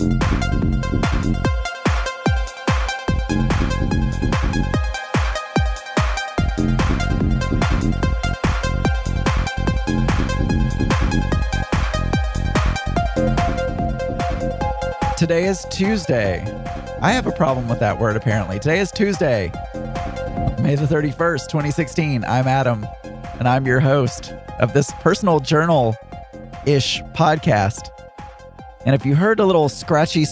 Today is Tuesday. I have a problem with that word, apparently. Today is Tuesday, May the 31st, 2016. I'm Adam, and I'm your host of this personal journal-ish podcast. And if you heard a little scratchy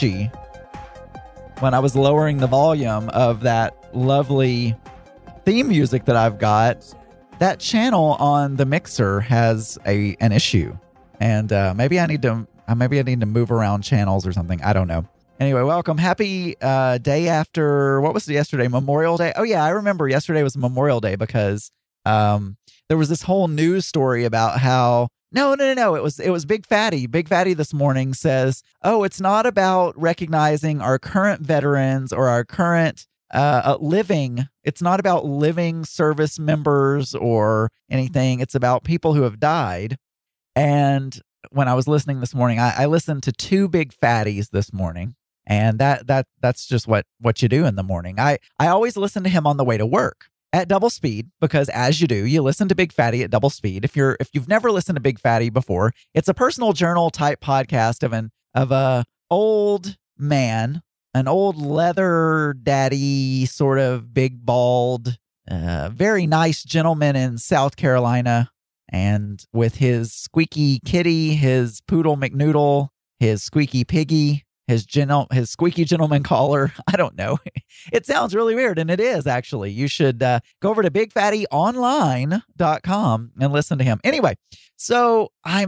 when I was lowering the volume of that lovely theme music that I've got, that channel on the mixer has an issue. And maybe I need to move around channels or something. I don't know. Anyway, welcome. Happy day after, what was it yesterday? Memorial Day? Oh, yeah, I remember yesterday was Memorial Day because there was this whole news story about how, no. It was Big Fatty. Big Fatty this morning says, oh, it's not about recognizing our current veterans or our current living. It's not about living service members or anything. It's about people who have died. And when I was listening this morning, I listened to two Big Fatties this morning, and that's just what you do in the morning. I always listen to him on the way to work at double speed because, as you do, you listen to Big Fatty at double speed. If you've never listened to Big Fatty before, it's a personal journal type podcast of a old man, an old leather daddy, sort of big bald, very nice gentleman in South Carolina. And with his squeaky kitty, his poodle McNoodle, his squeaky piggy, his squeaky gentleman collar. I don't know. It sounds really weird, and it is, actually. You should go over to bigfattyonline.com and listen to him. Anyway, so I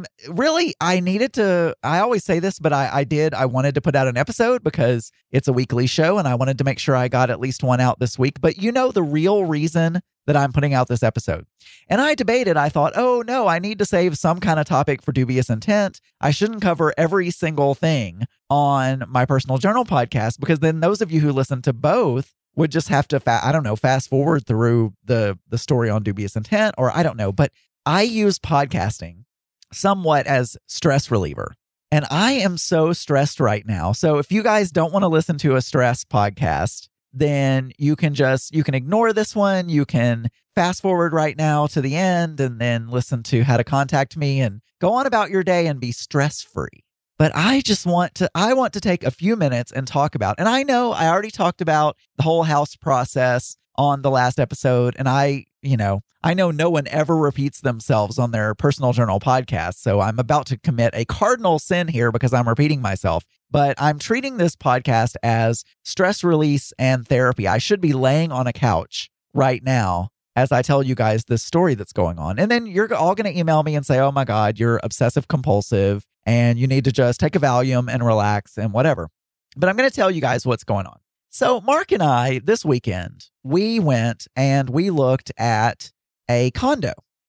always say this, but I wanted to put out an episode because it's a weekly show, and I wanted to make sure I got at least one out this week. But you know the real reason that I'm putting out this episode. And I debated. I thought, oh, no, I need to save some kind of topic for Dubious Intent. I shouldn't cover every single thing on my personal journal podcast because then those of you who listen to both would just have to, fast forward through the story on Dubious Intent, or I don't know. But I use podcasting somewhat as stress reliever. And I am so stressed right now. So if you guys don't want to listen to a stress podcast, then you can ignore this one. You can fast forward right now to the end and then listen to how to contact me and go on about your day and be stress-free. But I want to take a few minutes and talk about, and I know I already talked about the whole house process on the last episode. And I know no one ever repeats themselves on their personal journal podcast. So I'm about to commit a cardinal sin here because I'm repeating myself. But I'm treating this podcast as stress release and therapy. I should be laying on a couch right now as I tell you guys this story that's going on. And then you're all going to email me and say, oh my God, you're obsessive compulsive and you need to just take a Valium and relax and whatever. But I'm going to tell you guys what's going on. So Mark and I, this weekend, we went and we looked at a condo.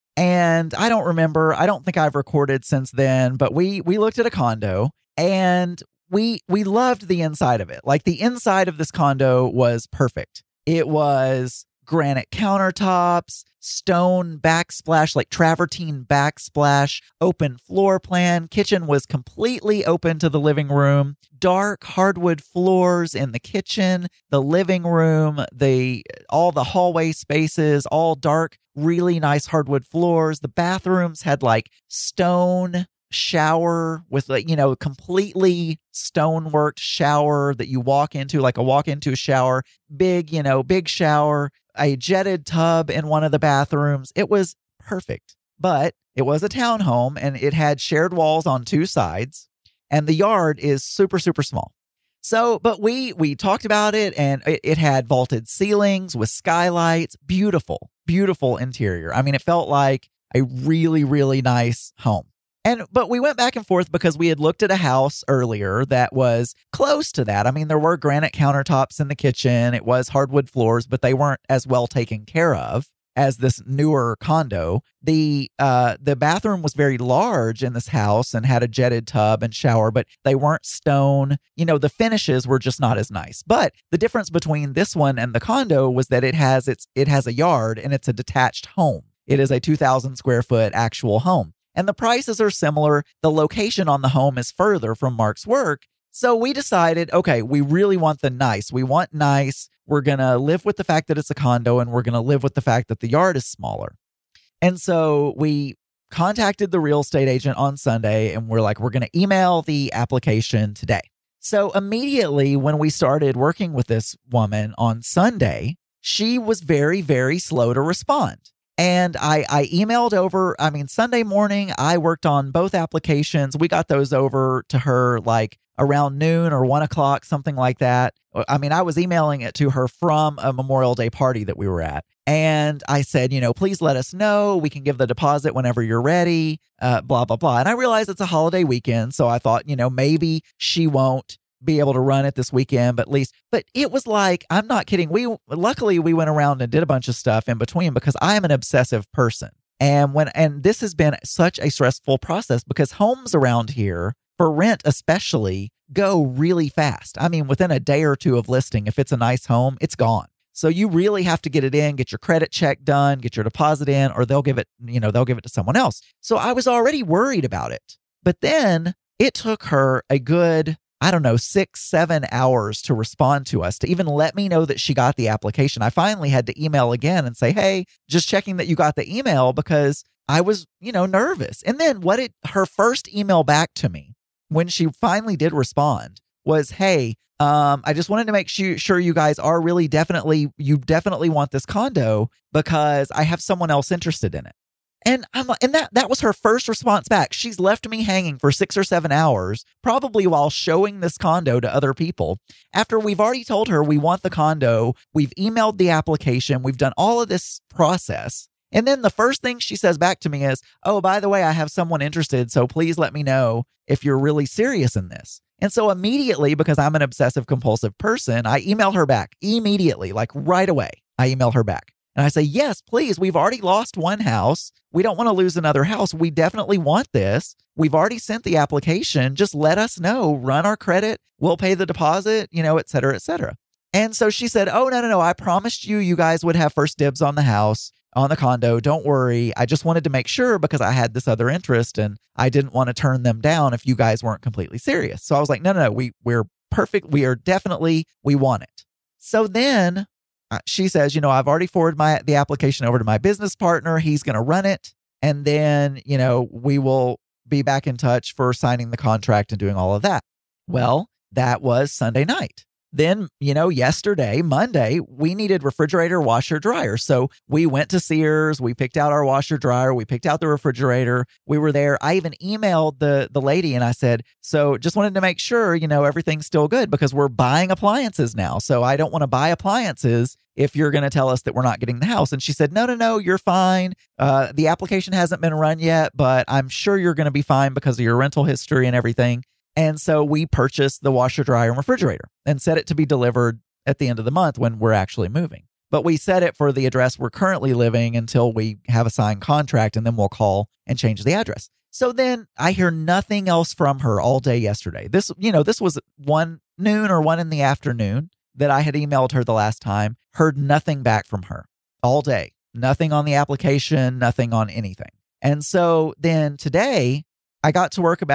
And I don't think I've recorded since then, but we looked at a condo and we loved the inside of it. Like, the inside of this condo was perfect. It was granite countertops, stone backsplash, like travertine backsplash, open floor plan. Kitchen was completely open to the living room. Dark hardwood floors in the kitchen, the living room, all the hallway spaces, all dark, really nice hardwood floors. The bathrooms had like stone shower with completely stoneworked shower that you walk into, like a walk-into shower, big shower, a jetted tub in one of the bathrooms. It was perfect, but it was a townhome and it had shared walls on two sides and the yard is super, super small. So, but we talked about it and it had vaulted ceilings with skylights, beautiful, beautiful interior. I mean, it felt like a really, really nice home. But we went back and forth because we had looked at a house earlier that was close to that. I mean, there were granite countertops in the kitchen. It was hardwood floors, but they weren't as well taken care of as this newer condo. The bathroom was very large in this house and had a jetted tub and shower, but they weren't stone. The finishes were just not as nice. But the difference between this one and the condo was that it has a yard and it's a detached home. It is a 2,000 square foot actual home. And the prices are similar. The location on the home is further from Mark's work. So we decided, okay, we really want the nice. We want nice. We're going to live with the fact that it's a condo, and we're going to live with the fact that the yard is smaller. And so we contacted the real estate agent on Sunday, and we're like, we're going to email the application today. So immediately when we started working with this woman on Sunday, she was very, very slow to respond. And I emailed over, Sunday morning, I worked on both applications. We got those over to her like around noon or 1 o'clock, something like that. I was emailing it to her from a Memorial Day party that we were at. And I said, please let us know. We can give the deposit whenever you're ready, blah, blah, blah. And I realized it's a holiday weekend. So I thought, maybe she won't be able to run it this weekend, but it was like, I'm not kidding. Luckily we went around and did a bunch of stuff in between because I am an obsessive person. And this has been such a stressful process because homes around here for rent, especially, go really fast. Within a day or two of listing, if it's a nice home, it's gone. So you really have to get it in, get your credit check done, get your deposit in, or they'll give it to someone else. So I was already worried about it. But then it took her a good 6-7 hours to respond to us, to even let me know that she got the application. I finally had to email again and say, hey, just checking that you got the email, because I was, nervous. And then her first email back to me when she finally did respond was, hey, I just wanted to make sure you guys are you definitely want this condo because I have someone else interested in it. And that was her first response back. She's left me hanging for 6 or 7 hours, probably while showing this condo to other people. After we've already told her we want the condo, we've emailed the application, we've done all of this process. And then the first thing she says back to me is, oh, by the way, I have someone interested, so please let me know if you're really serious in this. And so immediately, because I'm an obsessive compulsive person, I email her back immediately, like right away. I email her back. And I say, yes, please. We've already lost one house. We don't want to lose another house. We definitely want this. We've already sent the application. Just let us know. Run our credit. We'll pay the deposit, et cetera, et cetera. And so she said, oh, no. I promised you guys would have first dibs on the house, on the condo. Don't worry. I just wanted to make sure because I had this other interest and I didn't want to turn them down if you guys weren't completely serious. So I was like, no. We're perfect. We want it. So then she says, I've already forwarded the application over to my business partner. He's going to run it. And then, we will be back in touch for signing the contract and doing all of that. Well, that was Sunday night. Then, yesterday, Monday, we needed refrigerator, washer, dryer. So we went to Sears, we picked out our washer, dryer, we picked out the refrigerator. We were there. I even emailed the lady and I said, so just wanted to make sure, everything's still good because we're buying appliances now. So I don't want to buy appliances if you're going to tell us that we're not getting the house. And she said, no, you're fine. The application hasn't been run yet, but I'm sure you're going to be fine because of your rental history and everything. And so we purchased the washer, dryer, and refrigerator and set it to be delivered at the end of the month when we're actually moving. But we set it for the address we're currently living until we have a signed contract, and then we'll call and change the address. So then I hear nothing else from her all day yesterday. This was 1 noon or 1 in the afternoon that I had emailed her the last time. Heard nothing back from her all day. Nothing on the application, nothing on anything. And so then today, I got to work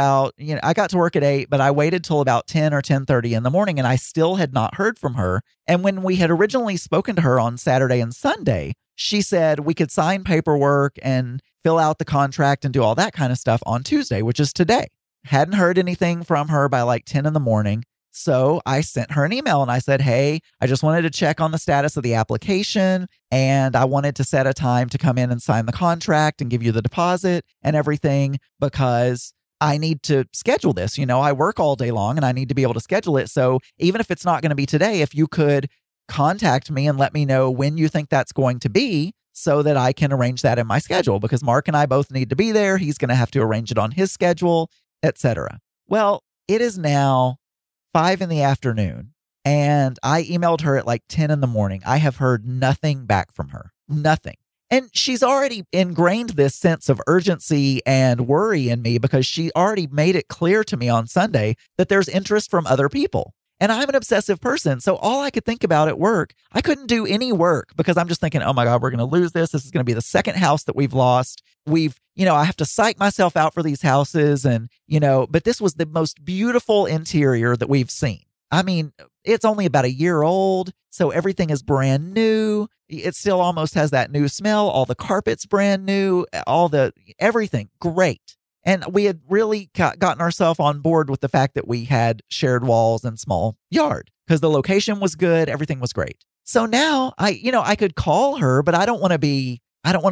at 8, but I waited till about 10 or 10:30 in the morning, and I still had not heard from her. And when we had originally spoken to her on Saturday and Sunday, she said we could sign paperwork and fill out the contract and do all that kind of stuff on Tuesday, which is today. Hadn't heard anything from her by like 10 in the morning. So I sent her an email and I said, hey, I just wanted to check on the status of the application, and I wanted to set a time to come in and sign the contract and give you the deposit and everything because I need to schedule this. I work all day long and I need to be able to schedule it. So even if it's not going to be today, if you could contact me and let me know when you think that's going to be so that I can arrange that in my schedule, because Mark and I both need to be there. He's going to have to arrange it on his schedule, etc. Well, it is now 5 in the afternoon, and I emailed her at like 10 in the morning. I have heard nothing back from her. Nothing. And she's already ingrained this sense of urgency and worry in me because she already made it clear to me on Sunday that there's interest from other people. And I'm an obsessive person. So all I could think about at work, I couldn't do any work because I'm just thinking, oh my God, we're going to lose this. This is going to be the second house that we've lost. I have to psych myself out for these houses. And, but this was the most beautiful interior that we've seen. I mean, it's only about a year old, so everything is brand new. It still almost has that new smell. All the carpet's brand new, everything great. And we had really gotten ourselves on board with the fact that we had shared walls and small yard because the location was good. Everything was great. So now I could call her, but I don't want to be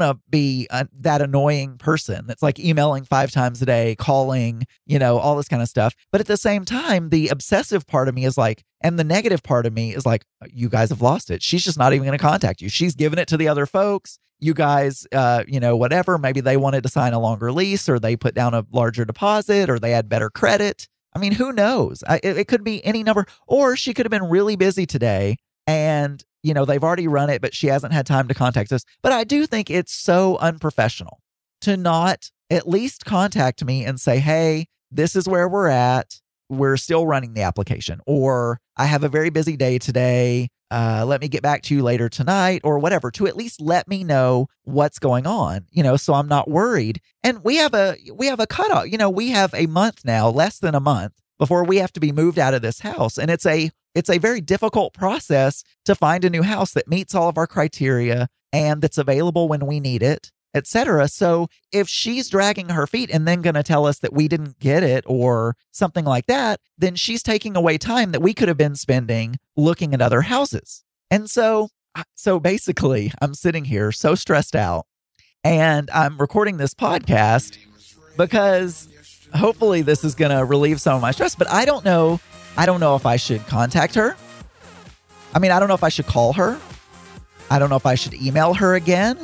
that annoying person that's like emailing 5 times a day, calling, all this kind of stuff. But at the same time, the obsessive part of me is like, and the negative part of me is like, you guys have lost it. She's just not even going to contact you. She's given it to the other folks. You guys, whatever, maybe they wanted to sign a longer lease or they put down a larger deposit or they had better credit. I mean, who knows? It could be any number, or she could have been really busy today and they've already run it, but she hasn't had time to contact us. But I do think it's so unprofessional to not at least contact me and say, hey, this is where we're at. We're still running the application. Or I have a very busy day today. Let me get back to you later tonight or whatever, to at least let me know what's going on, so I'm not worried. And we have a cutoff. We have a month now, less than a month before we have to be moved out of this house. And it's a very difficult process to find a new house that meets all of our criteria and that's available when we need it, etc. So if she's dragging her feet and then going to tell us that we didn't get it or something like that, then she's taking away time that we could have been spending looking at other houses. And so basically, I'm sitting here so stressed out and I'm recording this podcast because hopefully this is going to relieve some of my stress, but I don't know if I should contact her. I mean, I don't know if I should call her. I don't know if I should email her again.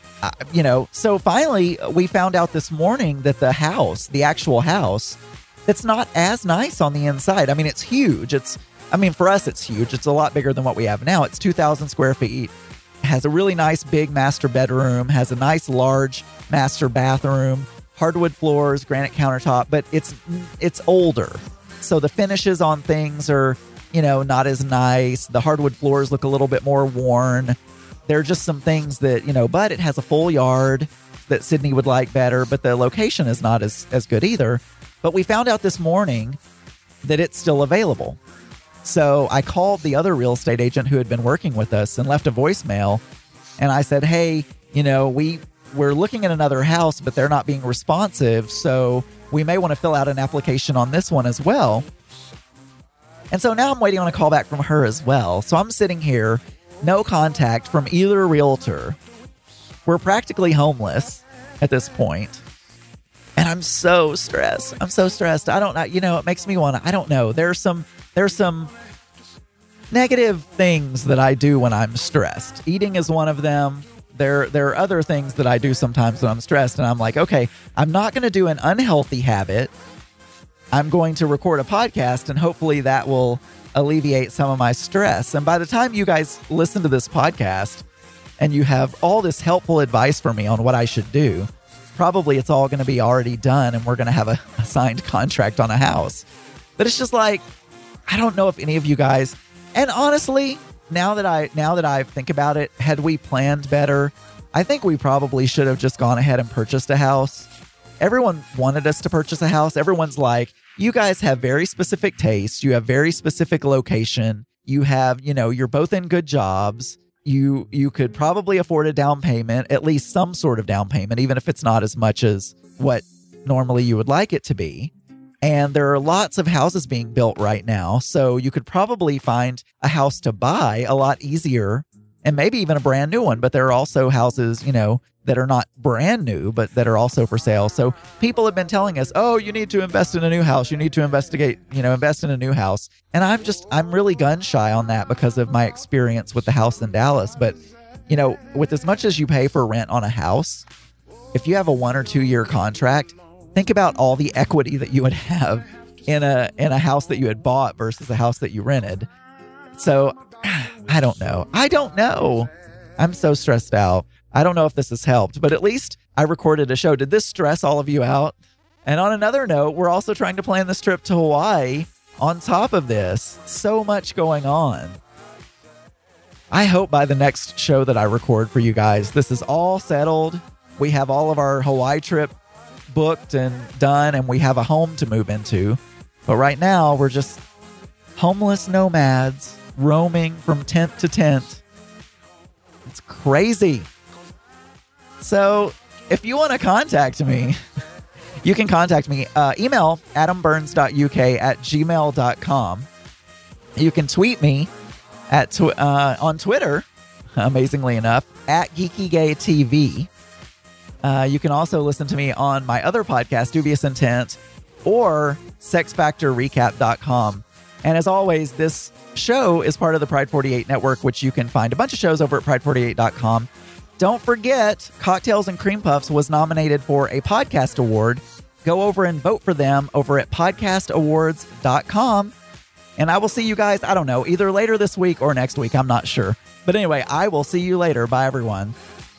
So finally we found out this morning that the actual house, it's not as nice on the inside. I mean, it's huge. For us, it's huge. It's a lot bigger than what we have now. It's 2,000 square feet. Has a really nice big master bedroom, has a nice large master bathroom, hardwood floors, granite countertop, but it's older. So the finishes on things are, not as nice. The hardwood floors look a little bit more worn. There are just some things that, but it has a full yard that Sydney would like better, but the location is not as good either. But we found out this morning that it's still available. So I called the other real estate agent who had been working with us and left a voicemail. And I said, hey, we're looking at another house, but they're not being responsive. So we may want to fill out an application on this one as well. And so now I'm waiting on a call back from her as well. So I'm sitting here, no contact from either realtor. We're practically homeless at this point. And I'm so stressed. I don't know, it makes me want to, I don't know. There's some negative things that I do when I'm stressed. Eating is one of them. There are other things that I do sometimes when I'm stressed, and I'm like, okay, I'm not going to do an unhealthy habit. I'm going to record a podcast, and hopefully that will alleviate some of my stress. And by the time you guys listen to this podcast and you have all this helpful advice for me on what I should do, probably it's all going to be already done, and we're going to have a signed contract on a house. But it's just like, I don't know if any of you guys, and honestly, Now that I think about it, had we planned better, I think we probably should have just gone ahead and purchased a house. Everyone wanted us to purchase a house. Everyone's like, you guys have very specific tastes. You have very specific location. You have, you're both in good jobs. You could probably afford a down payment, at least some sort of down payment, even if it's not as much as what normally you would like it to be. And there are lots of houses being built right now. So you could probably find a house to buy a lot easier and maybe even a brand new one. But there are also houses, that are not brand new, but that are also for sale. So people have been telling us, oh, you need to invest in a new house. You need to invest in a new house. And I'm really gun shy on that because of my experience with the house in Dallas. But, with as much as you pay for rent on a house, if you have a 1 or 2 year contract, think about all the equity that you would have in a house that you had bought versus a house that you rented. So I don't know. I'm so stressed out. I don't know if this has helped, but at least I recorded a show. Did this stress all of you out? And on another note, we're also trying to plan this trip to Hawaii on top of this, so much going on. I hope by the next show that I record for you guys, this is all settled. We have all of our Hawaii trip booked and done, and we have a home to move into. But right now, we're just homeless nomads roaming from tent to tent. It's crazy. So if you want to contact me, you can contact me. Email adamburns.uk@gmail.com. You can tweet me on Twitter, amazingly enough, @GeekyGayTV. You can also listen to me on my other podcast, Dubious Intent, or SexFactorRecap.com. And as always, this show is part of the Pride 48 network, which you can find a bunch of shows over at Pride48.com. Don't forget, Cocktails and Cream Puffs was nominated for a podcast award. Go over and vote for them over at podcastawards.com. And I will see you guys, I don't know, either later this week or next week. I'm not sure. But anyway, I will see you later. Bye, everyone.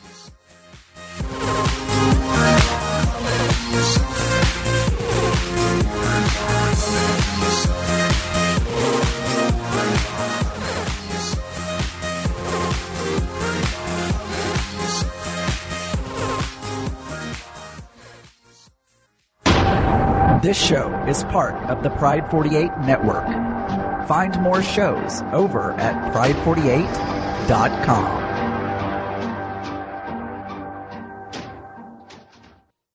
This show is part of the Pride 48 network. Find more shows over at pride48.com.